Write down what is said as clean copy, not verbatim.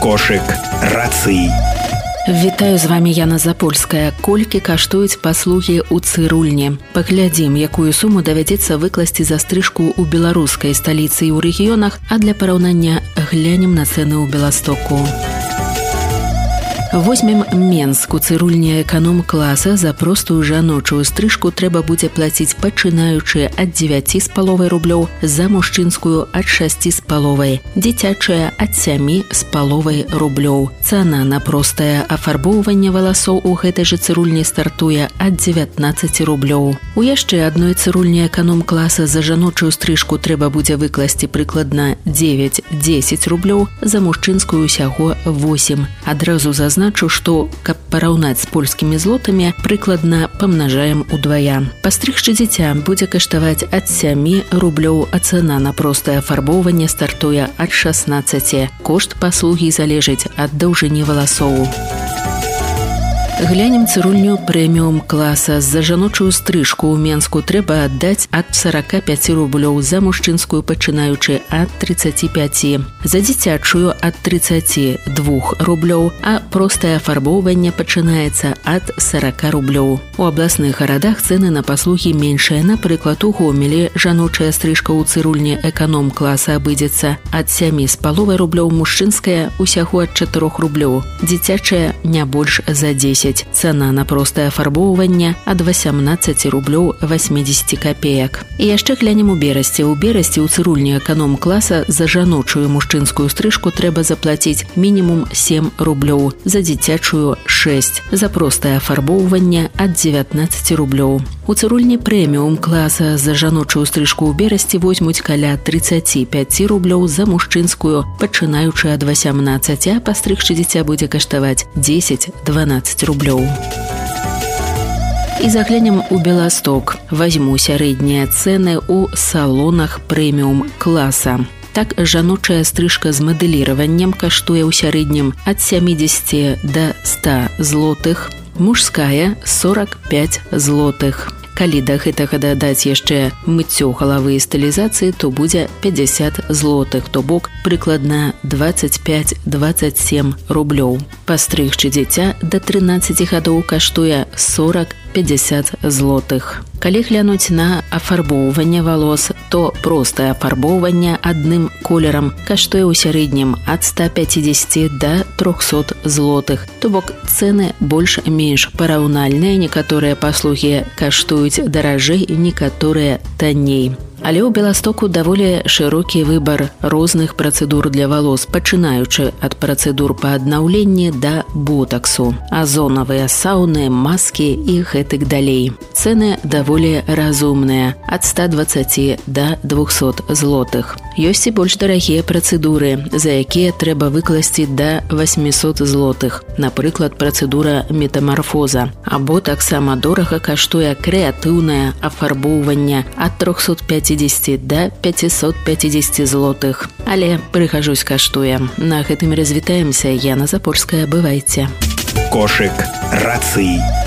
Кошык рацый. Вітаю, з вами Яна Запольская. Колькі каштуюць паслугі ў цырульні? Паглядзім, якую суму давядзецца выкласці за стрыжку ў беларускай сталіцы і ў рэгіёнах, а для параўнання глянем на цэны ў Беластоку. Возьмем Менск. У цырульні эканом-класа за простую жаночую стрыжку трэба будзе плаціць пачынаючы ад 9,5 рублёў, за мужчынскую ад 6,5, дзіцячая ад 7,5 рублёў. Цана на простае афарбоўванне валасоў у гэтай жа цырульні стартуе ад 19 рублёў. У яшчэ адной цырульні эканом-класа за жаночую стрыжку трэба будзе выкласці прыкладна 9-10 рублёў, за мужчынскую усяго 8. Адразу зазнаю, што, каб параўнаць з польскімі злотамі, прыкладна памнажаем удвая. Пастрыгчы дзіця будзе каштаваць ад 7 рублёў, а цана на простае афарбоўванне стартуе ад 16. Кошт паслугі залежыць ад даўжыні валасоў. Глянем цырульню прэміум-класа. За жаночую стрыжку ў Менску трэба аддаць ад 45 рублёў, за мужчынскую пачынаючы ад 35, за дзіцячую ад 32 рублёў, а простае афарбоўванне пачынаецца ад 40 рублёў. У абласных гарадах цэны на паслугі меншыя. Напрыклад, у Гомелі жаночая стрыжка ў цырульні эканом-класа абыдзецца ад 7,5 рублёў, мужчынская усяго ад 4 рублёў, дзіцячая не больш за 10. Цана на простае афарбоўванне ад 18 рублёў 80 копеек. І яшчэ глянем у Берасці. У Берасці ў цырульні эканом-класа за жаночую мужчынскую стрыжку трэба заплаціць мінімум 7 рублёў, за дзіцячую 6, за простае афарбоўванне ад 19 рублёў. У цырульні прэміум-класа за жаночую стрыжку ў Берасці возьмуць каля 35 рублёў, за мужчынскую пачынаючы ад 18, а пастрыгчы дзіця будзе каштаваць 10-12 рублёў. І заглянем у Беласток. Возьму сярэднія цэны ў салонах прэміум-класа. Так, жаночая стрыжка з мадэліраваннем каштуе ў сярэднім ад 70 до 100 злотых, мужская 45 злотых. Калі да гэтага дадаць яшчэ мыццё галавы і стылізацыі, то будзе 50 злотых, то бок прыкладна 25-27 рублёў. Пастрыгчы дзіця да 13 гадоў каштуе 40-50 злотых. Калі глянуць на афарбоўванне валос, то простае афарбоўванне адным колерам каштуе ў сярэднім ад 150 до 300 злотых. То бок цэны больш-менш параўнальныя, некаторыя паслугі каштуюць даражэй, некаторыя танней. Але ў Беластоку даволі шырокі выбар розных працэдур для валос, пачынаючы ад працэдур па аднаўленні да ботаксу, азонавыя сауны, маскі і гэтак далей. Цэны даволі разумныя, ад 120 до 200 злотых. Ёсць і больш дарагія працэдуры, за якія трэба выкласці да 800 злотых. Напрыклад, працэдура метамарфоза. Або таксама дорага каштуе крэатыўнае афарбоўванне ад 350 до 550 злотых. Але прыгажусь каштуе. На гэтым развітаемся. Яна Запольская. Бывайце. Кошык рацый.